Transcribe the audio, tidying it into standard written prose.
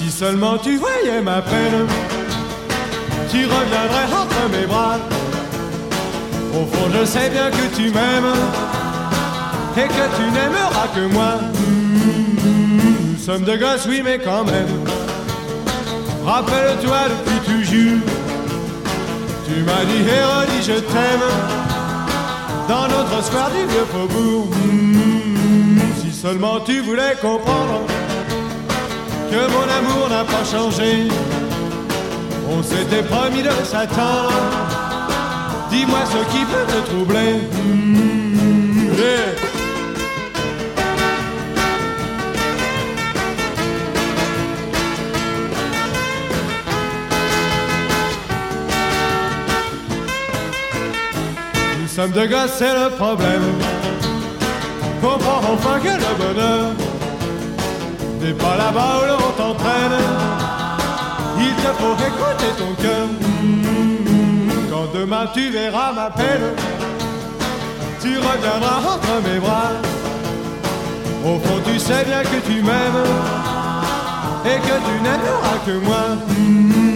Si seulement tu voyais ma peine, tu reviendrais entre mes bras. Au fond je sais bien que tu m'aimes et que tu n'aimeras que moi. Nous sommes deux gosses, oui, mais quand même. Rappelle-toi depuis toujours, tu m'as dit et redit je t'aime dans notre square du vieux faubourg. Si seulement tu voulais comprendre que mon amour n'a pas changé, on s'était promis de s'attendre. Dis-moi ce qui peut te troubler. Yeah. Nous sommes deux gosses, c'est le problème. Comprends enfin que le bonheur n'est pas là-bas où l'on t'entraîne. Il te faut écouter ton cœur. Quand demain tu verras ma peine, tu reviendras entre mes bras. Au fond tu sais bien que tu m'aimes et que tu n'aimeras que moi.